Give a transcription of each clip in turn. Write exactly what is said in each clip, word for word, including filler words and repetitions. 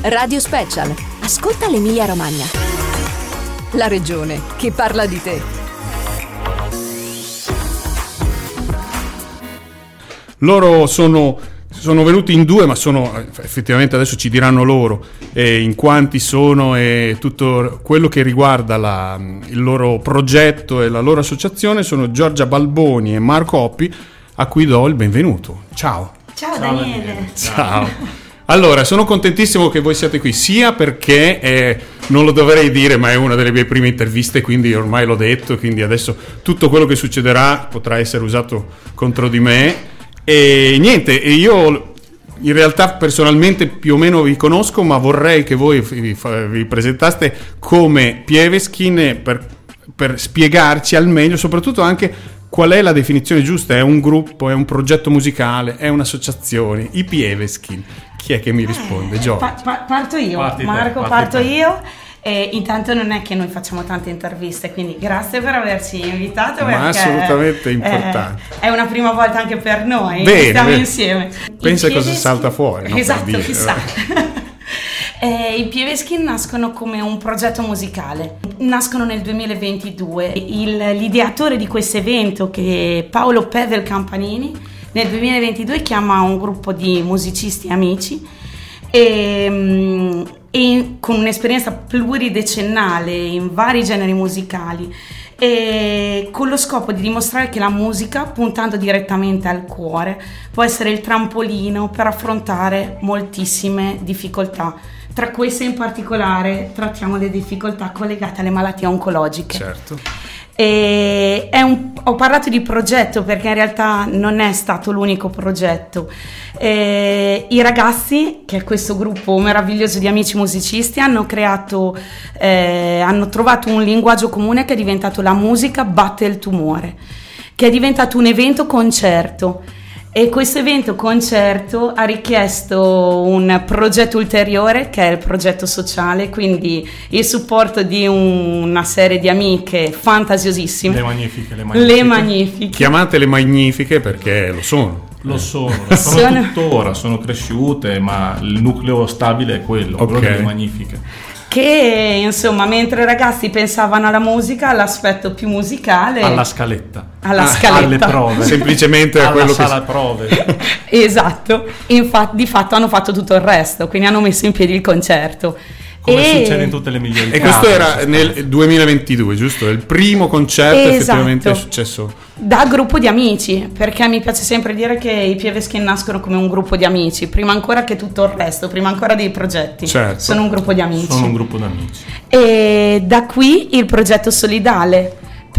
Radio Special. Ascolta l'Emilia Romagna. La regione che parla di te. Loro sono, sono venuti in due, ma sono effettivamente, adesso ci diranno loro eh, in quanti sono e tutto quello che riguarda la, il loro progetto e la loro associazione. Sono Giorgia Balboni e Marco Oppi, a cui do il benvenuto. Ciao. Ciao, Ciao Daniele. Daniele. Ciao. Allora, sono contentissimo che voi siate qui, sia perché eh, non lo dovrei dire, ma è una delle mie prime interviste, quindi ormai l'ho detto, quindi adesso tutto quello che succederà potrà essere usato contro di me. E niente, io in realtà personalmente più o meno vi conosco, ma vorrei che voi vi, vi presentaste come Pieveskin per, per spiegarci al meglio, soprattutto anche qual è la definizione giusta. È un gruppo, è un progetto musicale, è un'associazione? I Pieveskin. Chi è che mi risponde? Eh, Giorgio. pa- pa- parto io, Parti Marco, te, parto te. io. E intanto non è che noi facciamo tante interviste, quindi grazie per averci invitato. Ma perché assolutamente importante. È una prima volta anche per noi. Bene, stiamo bene. insieme. Pensa I cosa Pieveskin... salta fuori. No, esatto, per dire. chissà. Eh, I Pieveskin nascono come un progetto musicale, nascono nel duemilaventidue. Il, l'ideatore di questo evento, che è Paolo Pevel Campanini, nel duemilaventidue chiama un gruppo di musicisti amici e, e con un'esperienza pluridecennale in vari generi musicali, e con lo scopo di dimostrare che la musica, puntando direttamente al cuore, può essere il trampolino per affrontare moltissime difficoltà. Tra queste in particolare trattiamo le difficoltà collegate alle malattie oncologiche. Certo. E è un, ho parlato di progetto perché in realtà non è stato l'unico progetto. E I ragazzi, che è questo gruppo meraviglioso di amici musicisti, hanno creato, eh, hanno trovato un linguaggio comune che è diventato la musica batte il tumore, che è diventato un evento concerto. E questo evento concerto ha richiesto un progetto ulteriore, che è il progetto sociale, quindi il supporto di una serie di amiche fantasiosissime. Le magnifiche, le magnifiche. Le magnifiche. Chiamatele magnifiche perché lo sono. Lo sono, lo sono, sono tuttora, sono cresciute, ma il nucleo stabile è quello, okay. quello delle magnifiche. Che insomma, mentre i ragazzi pensavano alla musica, all'aspetto più musicale, alla scaletta, alla ah, scaletta, alle prove, semplicemente a alla quello sala che prove. Esatto, infatti di fatto hanno fatto tutto il resto, quindi hanno messo in piedi il concerto. Come e... succede in tutte le migliori E case. questo era nel duemilaventidue, giusto? Il primo concerto, esatto. Effettivamente è successo Da gruppo di amici, perché mi piace sempre dire che i Pieveskin nascono come un gruppo di amici, prima ancora che tutto il resto, prima ancora dei progetti. Certo. Sono un gruppo di amici. Sono un gruppo di amici. E da qui il progetto solidale,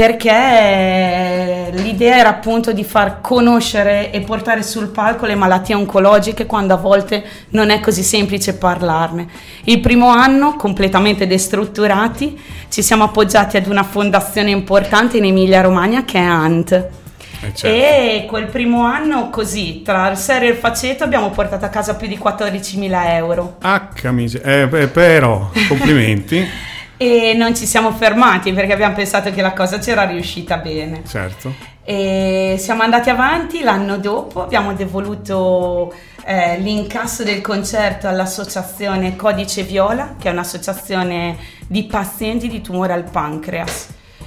perché l'idea era appunto di far conoscere e portare sul palco le malattie oncologiche, quando a volte non è così semplice parlarne. Il primo anno, completamente destrutturati, ci siamo appoggiati ad una fondazione importante in Emilia Romagna, che è A N T. eh, certo. E quel primo anno, così, tra il serio e il faceto, abbiamo portato a casa più di quattordicimila euro. H miseria, eh, beh, però complimenti. E non ci siamo fermati perché abbiamo pensato che la cosa c'era riuscita bene. Certo. E siamo andati avanti. L'anno dopo abbiamo devoluto eh, l'incasso del concerto all'associazione Codice Viola, che è un'associazione di pazienti di tumore al pancreas,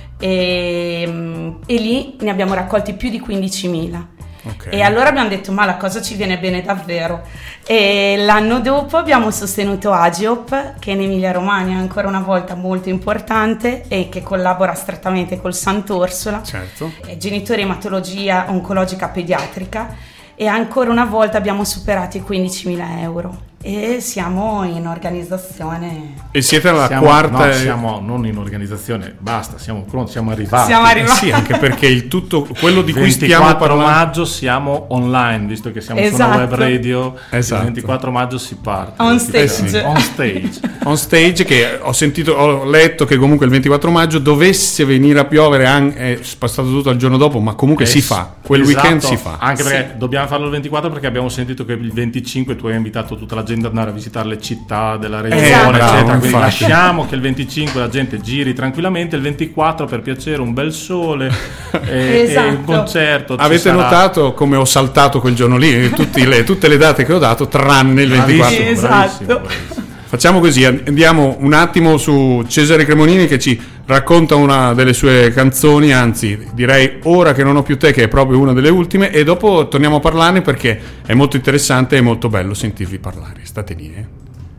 e, e lì ne abbiamo raccolti più di quindicimila. Okay. E allora abbiamo detto, ma la cosa ci viene bene davvero. E l'anno dopo abbiamo sostenuto Agiop, che in Emilia Romagna è ancora una volta molto importante e che collabora strettamente col Sant'Orsola, certo. Genitori ematologia oncologica pediatrica, e ancora una volta abbiamo superato i quindicimila euro. E siamo in organizzazione. E siete alla siamo, quarta. No, siamo non in organizzazione, basta, siamo pronti, siamo arrivati. Siamo arrivati. Eh sì, anche perché il tutto quello di cui stiamo parlando. Il ventiquattro maggio siamo online, visto che siamo esatto. su una web radio. Esatto. Il ventiquattro maggio si parte. On stage. Sì. On stage. On stage, che ho sentito, ho letto che comunque il ventiquattro maggio dovesse venire a piovere, è passato tutto al giorno dopo, ma comunque eh, si fa. Quel esatto. weekend si fa. Anche perché sì. dobbiamo farlo il ventiquattro, perché abbiamo sentito che il venticinque tu hai invitato tutta la gente ad andare a visitare le città della regione, esatto. eccetera. Bravo, Quindi infatti. lasciamo che il venticinque la gente giri tranquillamente, il ventiquattro per piacere un bel sole e, esatto. e un concerto. Avete sarà... notato come ho saltato quel giorno lì? Tutti le, tutte le date che ho dato, tranne il ventiquattro. Esatto. Bravissimo, bravissimo. Facciamo così, andiamo un attimo su Cesare Cremonini che ci racconta una delle sue canzoni, anzi direi Ora che non ho più te, che è proprio una delle ultime, e dopo torniamo a parlarne perché è molto interessante e molto bello sentirvi parlare. State lì, eh.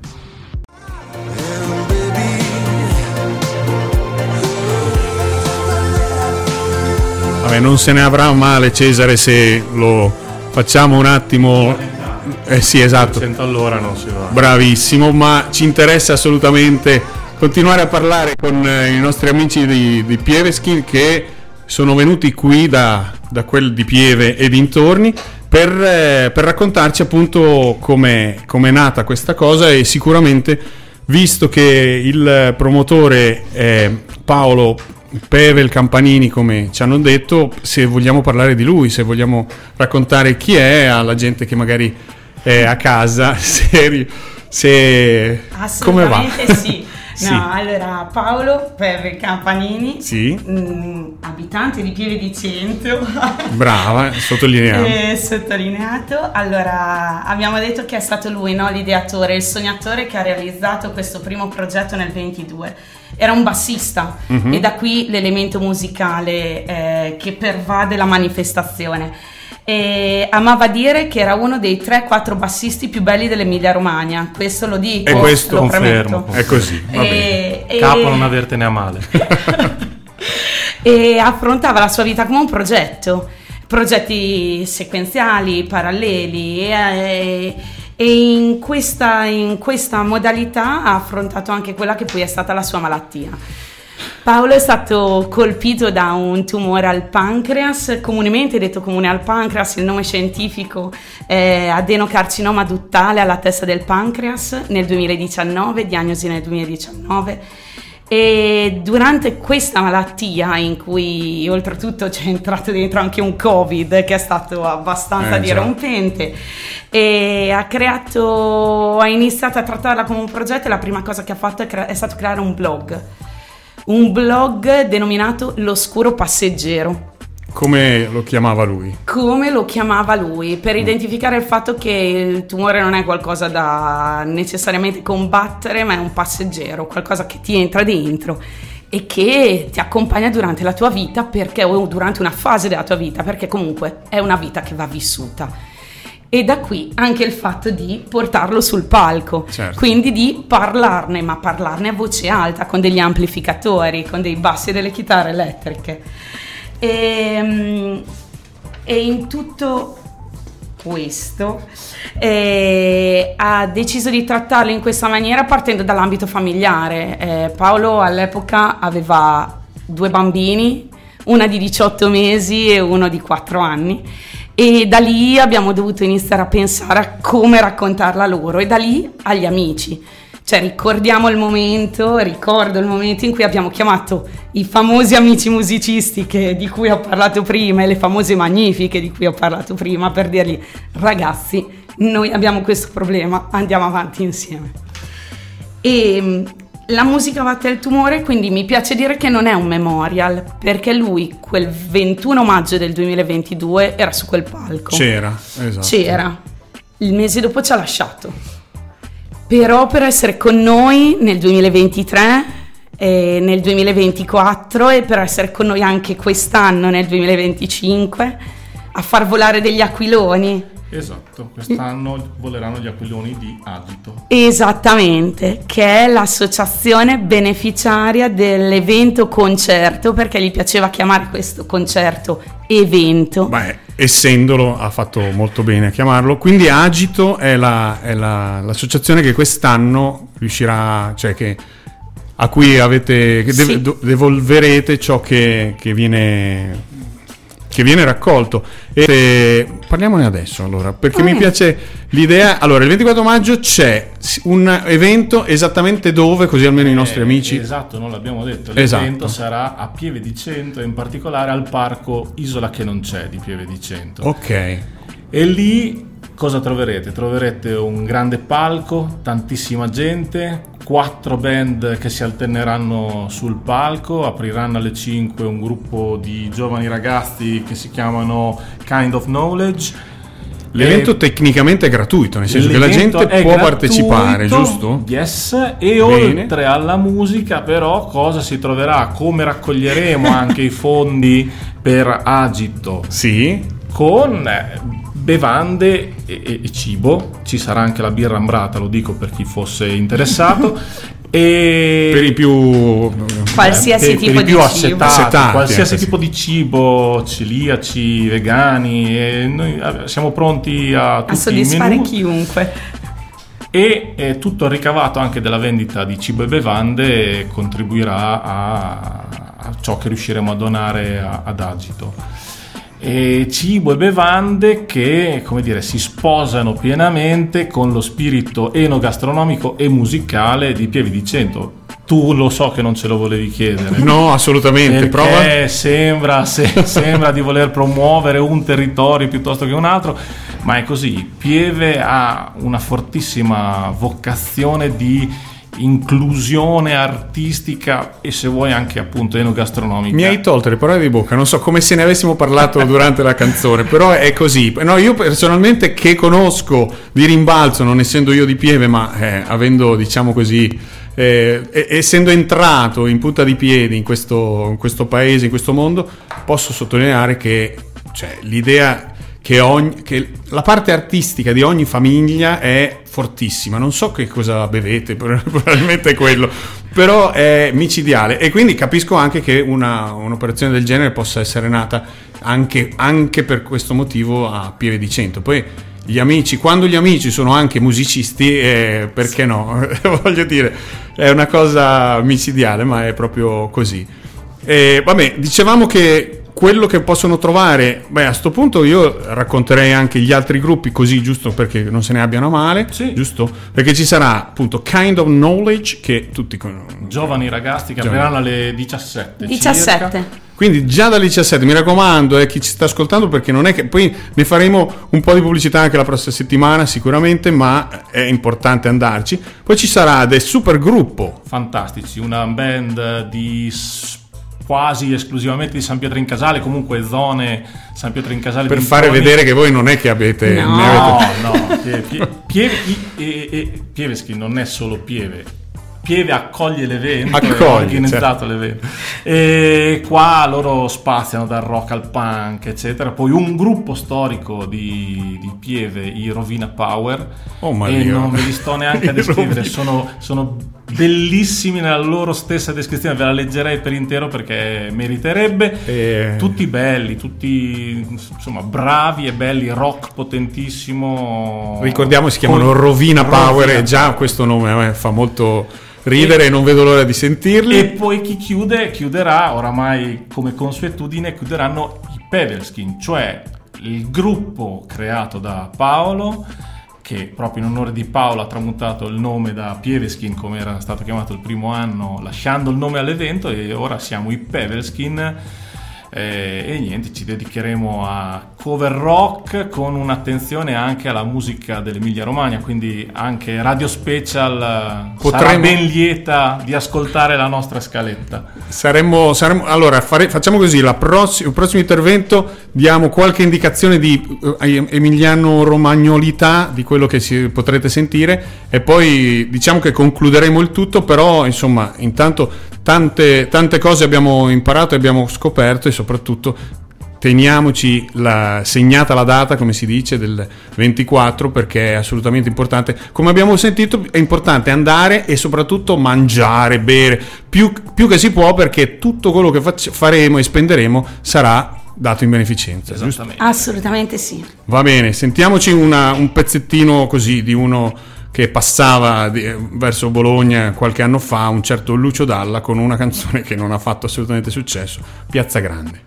Vabbè, non se ne avrà male Cesare se lo facciamo un attimo. Eh sì, esatto. cento all'ora non si va. Bravissimo, ma ci interessa assolutamente continuare a parlare con eh, i nostri amici di, di Pieveskin, che sono venuti qui da, da quel di Pieve e dintorni per, eh, per raccontarci appunto come è nata questa cosa, e sicuramente, visto che il promotore è Paolo Pevel Campanini, come ci hanno detto, se vogliamo parlare di lui, se vogliamo raccontare chi è alla gente che magari è a casa, se, se come va? Assolutamente sì. No, sì. Allora, Paolo Pevel Campanini, sì. mh, abitante di Pieve di Cento. Brava, sottolineiamo. E sottolineato. Allora, abbiamo detto che è stato lui, no, l'ideatore, il sognatore che ha realizzato questo primo progetto nel ventidue. Era un bassista, mm-hmm. e da qui l'elemento musicale eh, che pervade la manifestazione. E amava dire che era uno dei tre quattro bassisti più belli dell'Emilia Romagna. Questo lo dico, e questo lo confermo, premetto. È così, va e, bene. Capo non avertene a male. E affrontava la sua vita come un progetto, progetti sequenziali, paralleli, e, e in questa, in questa modalità ha affrontato anche quella che poi è stata la sua malattia. Paolo è stato colpito da un tumore al pancreas, comunemente detto comune al pancreas, il nome scientifico è adenocarcinoma duttale alla testa del pancreas, nel duemiladiciannove, diagnosi nel duemiladiciannove. E durante questa malattia, in cui oltretutto c'è entrato dentro anche un Covid che è stato abbastanza eh, dirompente, e ha creato, ha iniziato a trattarla come un progetto, e la prima cosa che ha fatto è, cre- è stato creare un blog. Un blog denominato L'Oscuro Passeggero. Come lo chiamava lui? Come lo chiamava lui, per identificare il fatto che il tumore non è qualcosa da necessariamente combattere, ma è un passeggero, qualcosa che ti entra dentro e che ti accompagna durante la tua vita, perché o durante una fase della tua vita, perché comunque è una vita che va vissuta. E da qui anche il fatto di portarlo sul palco, certo. Quindi di parlarne, ma parlarne a voce alta, con degli amplificatori, con dei bassi e delle chitarre elettriche. E, e in tutto questo eh, ha deciso di trattarlo in questa maniera, partendo dall'ambito familiare. Eh, Paolo all'epoca aveva due bambini, una di diciotto mesi e uno di quattro anni. E da lì abbiamo dovuto iniziare a pensare a come raccontarla loro, e da lì agli amici. Cioè ricordiamo il momento, ricordo il momento in cui abbiamo chiamato i famosi amici musicisti che, di cui ho parlato prima, e le famose magnifiche di cui ho parlato prima, per dirgli: ragazzi, noi abbiamo questo problema, andiamo avanti insieme. E la musica batte il tumore, quindi mi piace dire che non è un memorial, perché lui quel ventuno maggio del duemilaventidue era su quel palco. C'era, esatto. C'era. Il mese dopo ci ha lasciato. Però per essere con noi nel duemilaventitré e nel duemilaventiquattro, e per essere con noi anche quest'anno nel duemilaventicinque, a far volare degli aquiloni. Esatto, quest'anno voleranno gli aquiloni di Agito. Esattamente, che è l'associazione beneficiaria dell'evento concerto, perché gli piaceva chiamare questo concerto evento. Beh, essendolo, ha fatto molto bene a chiamarlo. Quindi Agito è, la, è la, l'associazione che quest'anno riuscirà, cioè che a cui avete che sì. dev, devolverete ciò che, che viene che viene raccolto. E se, parliamone adesso allora, perché mm. mi piace l'idea. Allora, il ventiquattro maggio c'è un evento, esattamente dove, così almeno i nostri eh, amici. Esatto, non l'abbiamo detto. L'evento esatto. sarà a Pieve di Cento, in particolare al parco Isola che non c'è di Pieve di Cento. Ok. E lì cosa troverete? Troverete un grande palco, tantissima gente, quattro band che si alterneranno sul palco, apriranno alle cinque un gruppo di giovani ragazzi che si chiamano Kind of Knowledge, L'evento e tecnicamente è gratuito, nel senso che la gente può gratuito, partecipare, giusto? Yes, e Bene. oltre alla musica però cosa si troverà? Come raccoglieremo anche i fondi per Agito? Sì. Con bevande e, e, e cibo, ci sarà anche la birra ambrata, lo dico per chi fosse interessato. E per i più qualsiasi per, tipo per i di più cibo accettati, Accettati, qualsiasi anche, tipo sì. di cibo, celiaci, vegani, e noi siamo pronti a tutti a soddisfare i menù. chiunque. E eh, tutto il ricavato anche della vendita di cibo e bevande contribuirà a, a ciò che riusciremo a donare a, ad Agito. E cibo e bevande che, come dire, si sposano pienamente con lo spirito enogastronomico e musicale di Pieve di Cento. Tu lo so che non ce lo volevi chiedere. No, assolutamente. Perché Prova. sembra, se, sembra di voler promuovere un territorio piuttosto che un altro, ma è così. Pieve ha una fortissima vocazione di inclusione artistica e, se vuoi, anche appunto enogastronomica. Mi hai tolto le parole di bocca, non so, come se ne avessimo parlato durante la canzone, però è così. No, io personalmente, che conosco di rimbalzo, non essendo io di Pieve, ma eh, avendo, diciamo così, eh, essendo entrato in punta di piedi in questo, in questo paese, in questo mondo, posso sottolineare che, cioè, l'idea che, ogni, che la parte artistica di ogni famiglia è fortissima. Non so che cosa bevete, probabilmente è quello, però è micidiale, e quindi capisco anche che una, un'operazione del genere possa essere nata anche, anche per questo motivo a Pieve di Cento. Poi gli amici, quando gli amici sono anche musicisti, eh, perché no? Voglio dire, è una cosa micidiale, ma è proprio così. E, vabbè, dicevamo che quello che possono trovare, beh, a sto punto io racconterei anche gli altri gruppi, così, giusto perché non se ne abbiano male, sì. Giusto? Perché ci sarà appunto Kind of Knowledge, che tutti conoscono. Giovani ragazzi che Giovani. apriranno alle diciassette. diciassette. Circa. Quindi già dalle diciassette, mi raccomando, eh, chi ci sta ascoltando, perché non è che poi ne faremo un po' di pubblicità anche la prossima settimana sicuramente, ma è importante andarci. Poi ci sarà del super gruppo. Fantastici, una band di quasi esclusivamente di San Pietro in Casale, comunque zone San Pietro in Casale, Per dintorni. fare vedere che voi non è che avete... No. ne avete... No, no, Pieve, Pieve, Pieve, e, e, Pieveschi non è solo Pieve. Pieve accoglie l'evento, Accoglie, ha organizzato certo. l'evento. E qua loro spaziano dal rock al punk, eccetera. Poi un gruppo storico di, di Pieve, i Rovina Power, Oh, ma e Dio. non ve li sto neanche a I descrivere, Rovina. sono, sono bellissimi nella loro stessa descrizione, ve la leggerei per intero perché meriterebbe. E... Tutti belli, tutti insomma bravi e belli, rock potentissimo. Ricordiamo, si chiamano Con- Rovina Power, Rovina e già questo nome a me fa molto ridere e non vedo l'ora di sentirli. E poi chi chiude, chiuderà, oramai come consuetudine, chiuderanno i Pevelskin, cioè il gruppo creato da Paolo, che proprio in onore di Paolo ha tramutato il nome da Pieveskin, come era stato chiamato il primo anno, lasciando il nome all'evento, e ora siamo i Pevelskin. Eh, e niente, ci dedicheremo a cover rock con un'attenzione anche alla musica dell'Emilia Romagna, quindi anche Radio Special eh, Potremmo- sarà ben lieta di ascoltare la nostra scaletta. Saremmo, saremmo allora fare, facciamo così: la prossi- il prossimo intervento diamo qualche indicazione di eh, emiliano-romagnolità di quello che si, potrete sentire, e poi diciamo che concluderemo il tutto. Però insomma, intanto tante, tante cose abbiamo imparato e abbiamo scoperto, e soprattutto teniamoci la, segnata la data, come si dice, del ventiquattro, perché è assolutamente importante. Come abbiamo sentito, è importante andare e soprattutto mangiare, bere più, più che si può, perché tutto quello che fac- faremo e spenderemo sarà dato in beneficenza. Giusto? Esattamente. Assolutamente sì. Va bene, sentiamoci una, un pezzettino così di uno che passava di, verso Bologna qualche anno fa, un certo Lucio Dalla, con una canzone che non ha fatto assolutamente successo, Piazza Grande.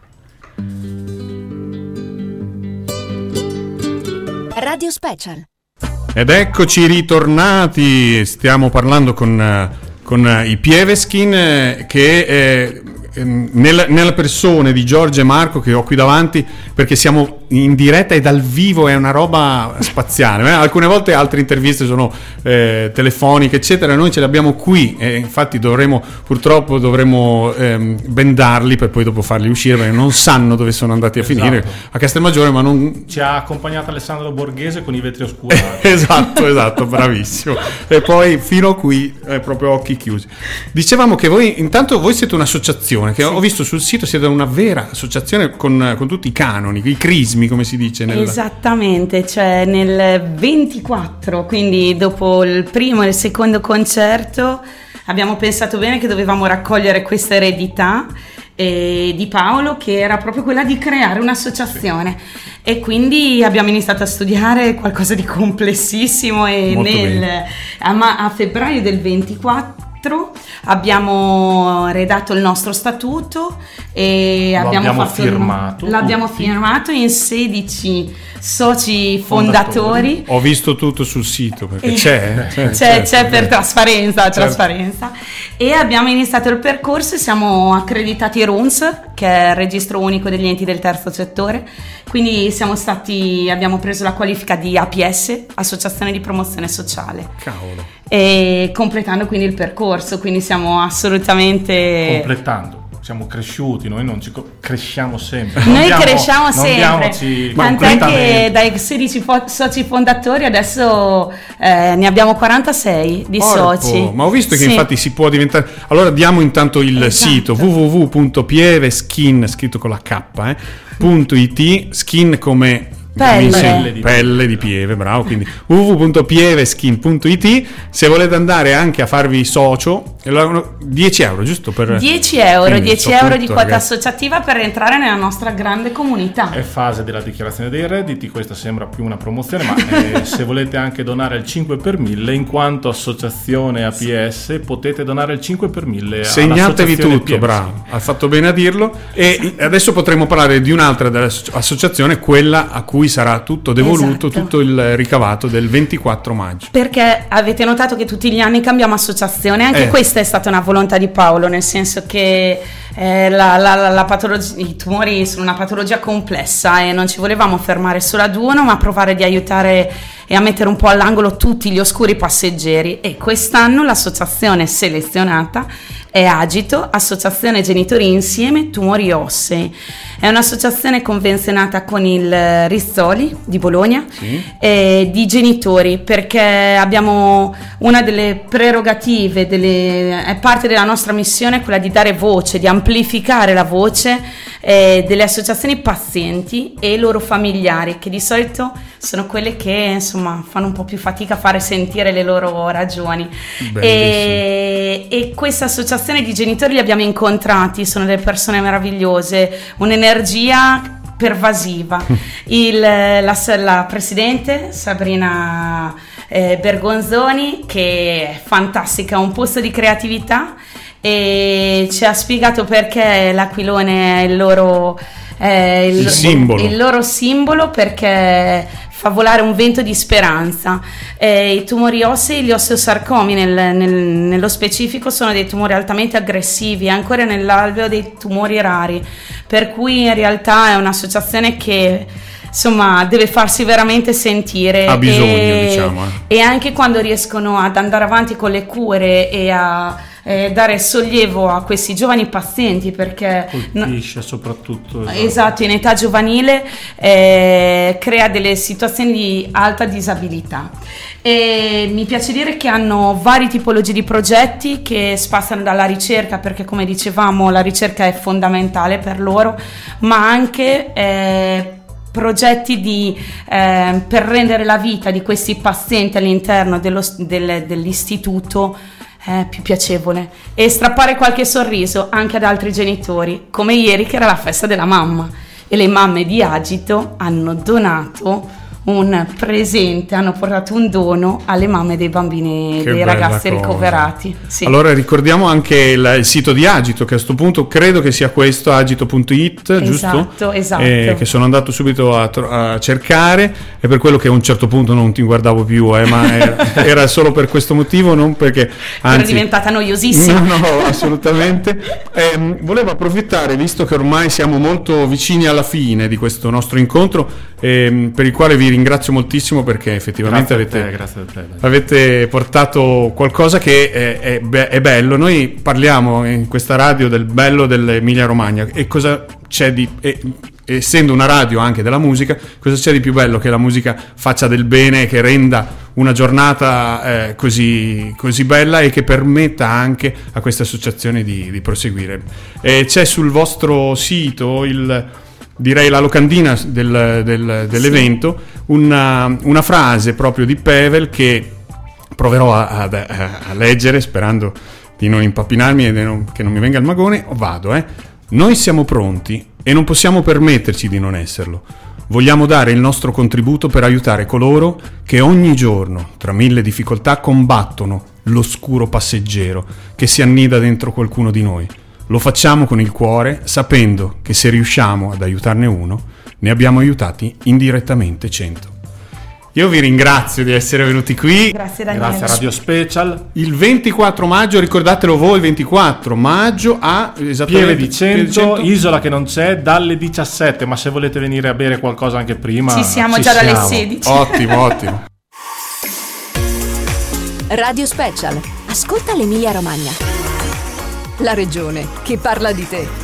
Radio Special. Ed eccoci ritornati, stiamo parlando con, con i Pieveskin, eh, che eh, nella, nella persona di Giorgio e Marco, che ho qui davanti, perché siamo in diretta e dal vivo, è una roba spaziale. Alcune volte altre interviste sono eh, telefoniche eccetera, noi ce le abbiamo qui e infatti dovremo purtroppo dovremo ehm, bendarli per poi dopo farli uscire, perché non sanno dove sono andati a esatto. finire a Castelmaggiore, ma non... Ci ha accompagnato Alessandro Borghese con i vetri oscurati. esatto, esatto, bravissimo. E poi fino a qui eh, proprio occhi chiusi. Dicevamo che voi, intanto voi siete un'associazione, che sì. ho visto sul sito, siete una vera associazione con, con tutti i canoni, i crismi, come si dice. Nel... Esattamente, cioè nel ventiquattro, quindi dopo il primo e il secondo concerto, abbiamo pensato bene che dovevamo raccogliere questa eredità eh, di Paolo, che era proprio quella di creare un'associazione. Sì. E quindi abbiamo iniziato a studiare qualcosa di complessissimo e nel, a, a febbraio del ventiquattro abbiamo redatto il nostro statuto e Lo abbiamo, abbiamo fatto firmato. L'abbiamo tutti. firmato in sedici soci fondatori. Ho visto tutto sul sito perché E c'è, c'è, c'è, c'è, c'è per trasparenza, certo. trasparenza. E abbiamo iniziato il percorso e siamo accreditati R U N S, che è il registro unico degli enti del terzo settore. Quindi siamo stati, abbiamo preso la qualifica di A P S, Associazione di Promozione Sociale. Cavolo. E completando quindi il percorso, quindi siamo assolutamente... Completando. Siamo cresciuti, noi non ci co- cresciamo sempre. Non Noi diamo, cresciamo non sempre, diamoci tant'è che dai sedici fo- soci fondatori adesso eh, ne abbiamo quarantasei di Orpo. soci. Ma ho visto che Sì. infatti si può diventare. Allora diamo intanto il Esatto. sito w w w punto pieveskin, scritto con la K, eh, punto it, skin come Pelle. Pelle di, pelle di pieve, bravo, quindi w w w punto pieveskin punto it. Se volete andare anche a farvi socio, dieci euro, giusto? Per dieci euro, quindi, dieci so euro tutto, di quota ragazzi. associativa per entrare nella nostra grande comunità. È fase della dichiarazione dei redditi, questa sembra più una promozione, ma eh, se volete anche donare il cinque per mille, in quanto associazione A P S, potete donare il cinque per mille. Segnatevi tutto, P M S. bravo, ha fatto bene a dirlo. E adesso potremo parlare di un'altra dell'associazione, quella a cui sarà tutto devoluto, Esatto. tutto il ricavato del ventiquattro maggio. Perché avete notato che tutti gli anni cambiamo associazione, anche Eh. questa è stata una volontà di Paolo, nel senso che eh, la, la, la, la patologia, i tumori sono una patologia complessa e non ci volevamo fermare solo ad uno, ma provare di aiutare e a mettere un po' all'angolo tutti gli oscuri passeggeri. E quest'anno l'associazione selezionata è Agito, Associazione Genitori Insieme Tumori Ossei. È un'associazione convenzionata con il Rizzoli di Bologna, Sì. eh, di genitori, perché abbiamo una delle prerogative, delle, è parte della nostra missione quella di dare voce, di amplificare la voce eh, delle associazioni pazienti e i loro familiari, che di solito sono quelle che insomma fanno un po' più fatica a fare sentire le loro ragioni. E, e questa associazione di genitori li abbiamo incontrati, sono delle persone meravigliose, un'energia pervasiva. Il, la, la presidente Sabrina eh, Bergonzoni, che è fantastica, ha un posto di creatività e ci ha spiegato perché l'aquilone è il loro, eh, il, Il simbolo. il loro simbolo, perché fa volare un vento di speranza. Eh, I tumori ossei, gli osteosarcomi nel, nel, nello specifico, sono dei tumori altamente aggressivi, ancora nell'alveo dei tumori rari, per cui in realtà è un'associazione che insomma deve farsi veramente sentire. Ha bisogno, e, diciamo, eh. e anche quando riescono ad andare avanti con le cure e a eh, dare sollievo a questi giovani pazienti, perché Colpisce soprattutto. esatto, in età giovanile eh, crea delle situazioni di alta disabilità. E mi piace dire che hanno varie tipologie di progetti che spaziano dalla ricerca, perché come dicevamo la ricerca è fondamentale per loro, ma anche eh, progetti di, eh, per rendere la vita di questi pazienti all'interno dello, del, dell'istituto eh, più piacevole e strappare qualche sorriso anche ad altri genitori, come ieri che era la festa della mamma e le mamme di Agito hanno donato un presente, hanno portato un dono alle mamme dei bambini, Che dei bella ragazzi cosa. ricoverati. Sì. Allora ricordiamo anche il, il sito di Agito, che a questo punto credo che sia questo, agito punto it, giusto? Esatto, esatto. Eh, che sono andato subito a, tro- a cercare, e per quello che a un certo punto non ti guardavo più, eh, ma era, era solo per questo motivo, non perché... Anzi, Era diventata noiosissima. No, no, assolutamente. Eh, volevo approfittare, visto che ormai siamo molto vicini alla fine di questo nostro incontro, ehm, per il quale vi ringrazio moltissimo, perché effettivamente Grazie a avete, te, grazie a te. avete portato qualcosa che è, è be- è bello. Noi parliamo in questa radio del bello dell'Emilia Romagna, e cosa c'è di... E, essendo una radio anche della musica, cosa c'è di più bello che la musica faccia del bene, che renda una giornata eh, così, così bella, e che permetta anche a queste associazioni di, di proseguire. E c'è sul vostro sito il... direi la locandina del, del, dell'evento, sì. una, una frase proprio di Pavel che proverò a, a, a leggere, sperando di non impappinarmi e di non, che non mi venga il magone. Vado, eh. Noi siamo pronti e non possiamo permetterci di non esserlo. Vogliamo dare il nostro contributo per aiutare coloro che ogni giorno, tra mille difficoltà, combattono l'oscuro passeggero che si annida dentro qualcuno di noi. Lo facciamo con il cuore, sapendo che se riusciamo ad aiutarne uno, ne abbiamo aiutati indirettamente cento. Io vi ringrazio di essere venuti qui. Grazie Daniele. Grazie a Radio Special. Il ventiquattro maggio, ricordatelo voi, il ventiquattro maggio a esattamente Pieve di Cento, Isola che non c'è, dalle diciassette, ma se volete venire a bere qualcosa anche prima, ci siamo ci già siamo. dalle sedici. Ottimo, ottimo. Radio Special. Ascolta l'Emilia Romagna. La regione che parla di te.